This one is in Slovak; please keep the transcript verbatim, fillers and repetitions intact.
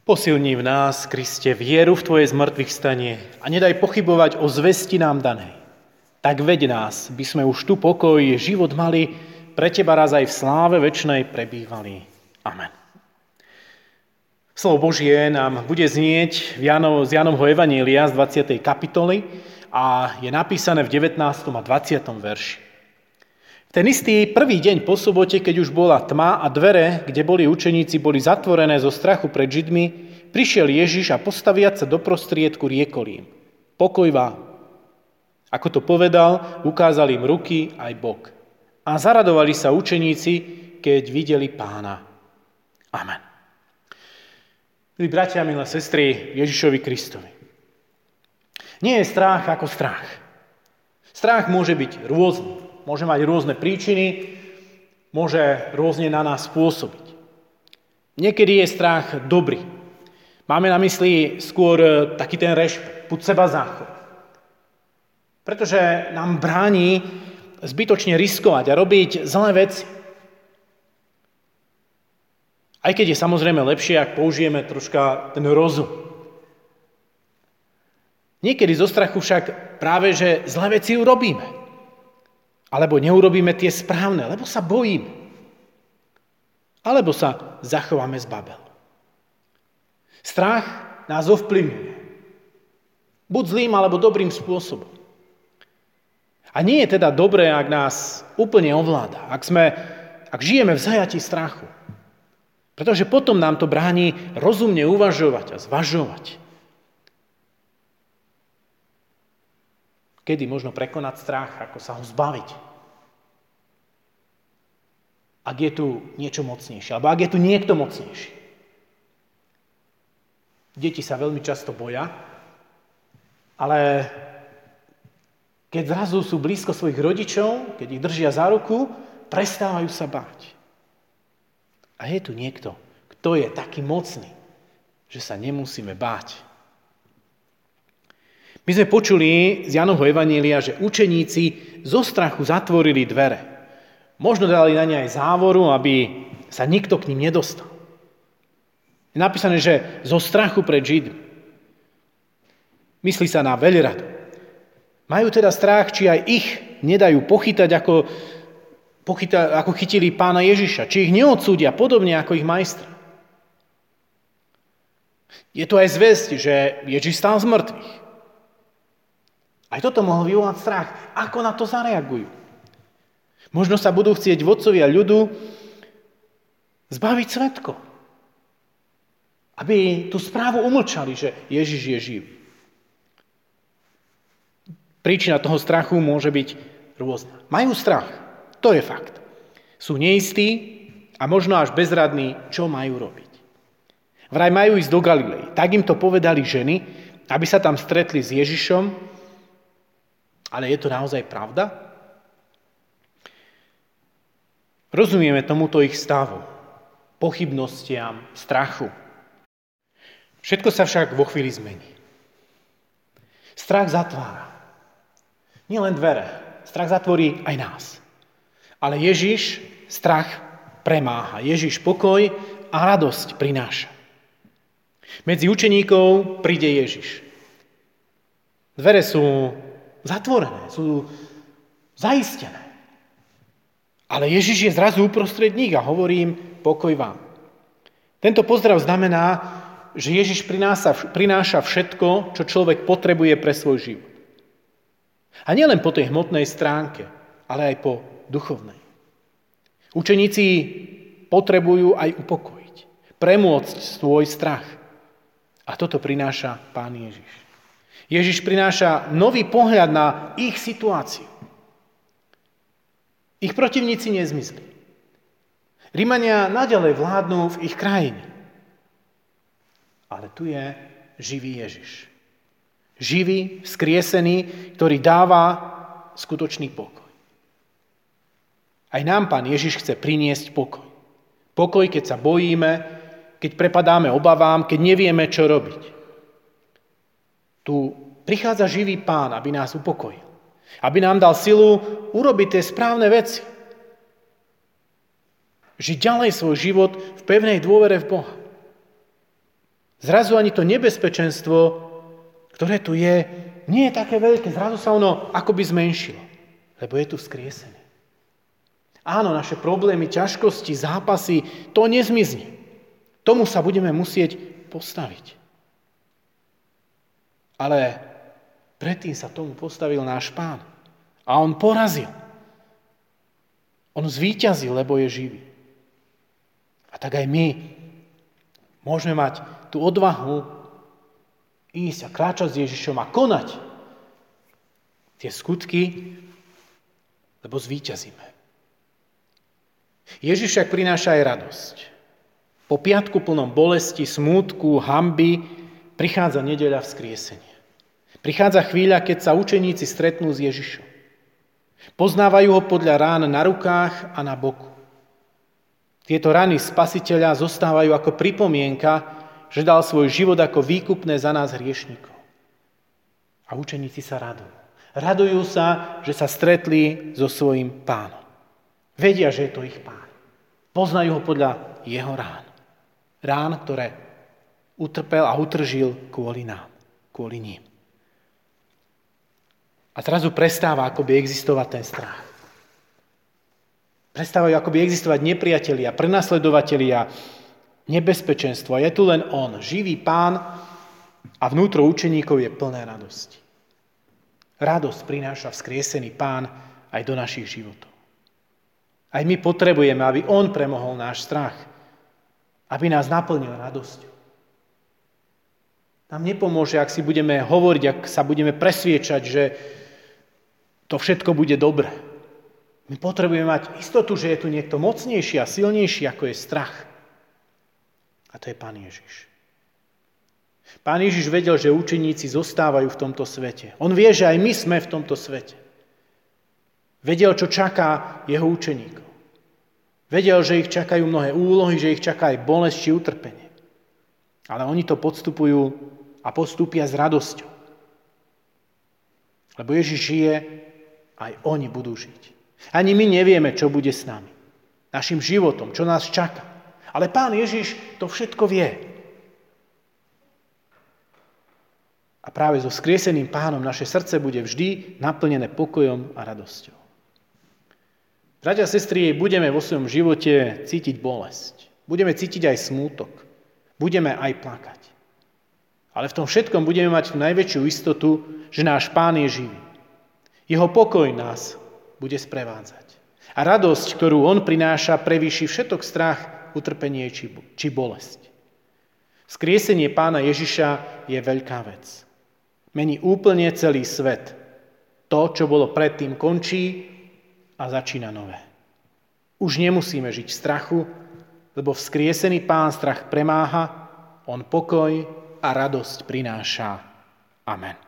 Posilni v nás, Kriste, vieru v Tvoje zmrtvých stanie a nedaj pochybovať o zvesti nám danej. Tak veď nás, by sme už tu pokoj, život mali, pre Teba raz aj v sláve večnej prebývali. Amen. Slovo Božie nám bude znieť z Jánovho evanjelia z dvadsiatej kapitoly a je napísané v devätnástom a dvadsiatom verši. V ten istý prvý deň po sobote, keď už bola tma a dvere, kde boli učeníci, boli zatvorené zo strachu pred Židmi, prišiel Ježiš a postaviac sa do prostriedku riekol im: Pokoj vám. Ako to povedal, ukázal im ruky aj bok. A zaradovali sa učeníci, keď videli Pána. Amen. Milí bratia, milé sestry, Ježišovi Kristovi. Nie je strach ako strach. Strach môže byť rôzny. Môže mať rôzne príčiny, môže rôzne na nás pôsobiť. Niekedy je strach dobrý. Máme na mysli skôr taký ten rešpekt, pud seba záchod. Pretože nám bráni zbytočne riskovať a robiť zlé veci. Aj keď je samozrejme lepšie, ak použijeme troška ten rozum. Niekedy zo strachu však práve, že zlé veci urobíme. Alebo neurobíme tie správne, lebo sa bojíme. Alebo sa zachováme zbabelo. Strach nás ovplyvňuje. Buď zlým, alebo dobrým spôsobom. A nie je teda dobré, ak nás úplne ovláda, ak, sme, ak žijeme v zajatí strachu. Pretože potom nám to bráni rozumne uvažovať a zvažovať. Kedy možno prekonať strach, ako sa ho zbaviť? Ak je tu niečo mocnejšie, alebo ak je tu niekto mocnejší. Deti sa veľmi často boja, ale keď zrazu sú blízko svojich rodičov, keď ich držia za ruku, prestávajú sa báť. A je tu niekto, kto je taký mocný, že sa nemusíme báť. My sme počuli z Jánovho evanjelia, že učeníci zo strachu zatvorili dvere. Možno dali na ne aj závoru, aby sa nikto k ním nedostal. Je napísané, že zo strachu pred Židmi. Myslí sa na veľradu. Majú teda strach, či aj ich nedajú pochytať, ako, pochyta, ako chytili Pána Ježiša. Či ich neodsúdia, podobne ako ich majstra. Je tu aj zvesť, že Ježiš stál z mŕtvych. Aj toto mohol vyvolať strach. Ako na to zareagujú? Možno sa budú chcieť vodcovia ľudu zbaviť svedkov. Aby tú správu umlčali, že Ježiš je živý. Príčina toho strachu môže byť rôzna. Majú strach, to je fakt. Sú neistí a možno až bezradní, čo majú robiť. Vraj majú ísť do Galilei. Tak im to povedali ženy, aby sa tam stretli s Ježišom. Ale je to naozaj pravda? Rozumieme tomuto ich stavu, pochybnostiam, strachu. Všetko sa však vo chvíli zmení. Strach zatvára. Nie len dvere, strach zatvorí aj nás. Ale Ježiš strach premáha. Ježiš pokoj a radosť prináša. Medzi učeníkov príde Ježiš. Dvere sú zatvorené, sú zaistené. Ale Ježiš je zrazu uprostred nich a hovorí im: pokoj vám. Tento pozdrav znamená, že Ježiš prináša, prináša všetko, čo človek potrebuje pre svoj život. A nielen po tej hmotnej stránke, ale aj po duchovnej. Učeníci potrebujú aj upokojiť, premôcť svoj strach. A toto prináša Pán Ježiš. Ježiš prináša nový pohľad na ich situáciu. Ich protivníci nezmizli. Rimania naďalej vládnu v ich krajine. Ale tu je živý Ježiš. Živý, vzkriesený, ktorý dáva skutočný pokoj. Aj nám Pán Ježiš chce priniesť pokoj. Pokoj, keď sa bojíme, keď prepadáme obavám, keď nevieme, čo robiť. Tu prichádza živý Pán, aby nás upokojil. Aby nám dal silu urobiť tie správne veci. Žiť ďalej svoj život v pevnej dôvere v Boha. Zrazu ani to nebezpečenstvo, ktoré tu je, nie je také veľké. Zrazu sa ono akoby zmenšilo, lebo je tu vzkriesenie. Áno, naše problémy, ťažkosti, zápasy, to nezmizne. Tomu sa budeme musieť postaviť. Ale predtým sa tomu postavil náš Pán. A on porazil. On zvíťazil, lebo je živý. A tak aj my môžeme mať tú odvahu ísť a kráčať s Ježišom a konať tie skutky, lebo zvíťazíme. Ježiš však prináša aj radosť. Po piatku plnom bolesti, smútku, hanby prichádza nedeľa vzkriesenia. Prichádza chvíľa, keď sa učeníci stretnú s Ježišom. Poznávajú ho podľa rán na rukách a na boku. Tieto rany Spasiteľa zostávajú ako pripomienka, že dal svoj život ako výkupné za nás hriešnikov. A učeníci sa radujú. Radujú sa, že sa stretli so svojím Pánom. Vedia, že je to ich Pán. Poznajú ho podľa jeho rán. Rán, ktoré utrpel a utržil kvôli nám, kvôli ním. A zrazu prestáva akoby existovať ten strach. Prestávajú akoby existovať nepriatelia, prenasledovatelia, nebezpečenstvo. Je tu len on, živý Pán, a vnútro učeníkov je plné radosti. Radosť prináša vzkriesený Pán aj do našich životov. Aj my potrebujeme, aby on premohol náš strach, aby nás naplnil radosťou. Nám nepomôže, ak si budeme hovoriť, ak sa budeme presviečať, že to všetko bude dobre. My potrebujeme mať istotu, že je tu niekto mocnejší a silnejší, ako je strach. A to je Pán Ježiš. Pán Ježiš vedel, že učeníci zostávajú v tomto svete. On vie, že aj my sme v tomto svete. Vedel, čo čaká jeho učeníkov. Vedel, že ich čakajú mnohé úlohy, že ich čaká aj bolesť či utrpenie. Ale oni to podstupujú a postúpia s radosťou. Lebo Ježiš žije, aj oni budú žiť. Ani my nevieme, čo bude s nami. Našim životom, čo nás čaká. Ale Pán Ježiš to všetko vie. A práve so vzkrieseným Pánom naše srdce bude vždy naplnené pokojom a radosťou. Bratia a sestry, budeme vo svojom živote cítiť bolesť. Budeme cítiť aj smútok. Budeme aj plakať. Ale v tom všetkom budeme mať tú najväčšiu istotu, že náš Pán je živý. Jeho pokoj nás bude sprevádzať. A radosť, ktorú on prináša, prevýši všetok strach, utrpenie či, či bolesť. Vzkriesenie Pána Ježiša je veľká vec. Mení úplne celý svet. To, čo bolo predtým, končí a začína nové. Už nemusíme žiť v strachu, lebo vzkriesený Pán strach premáha, on pokoj a radosť prináša. Amen.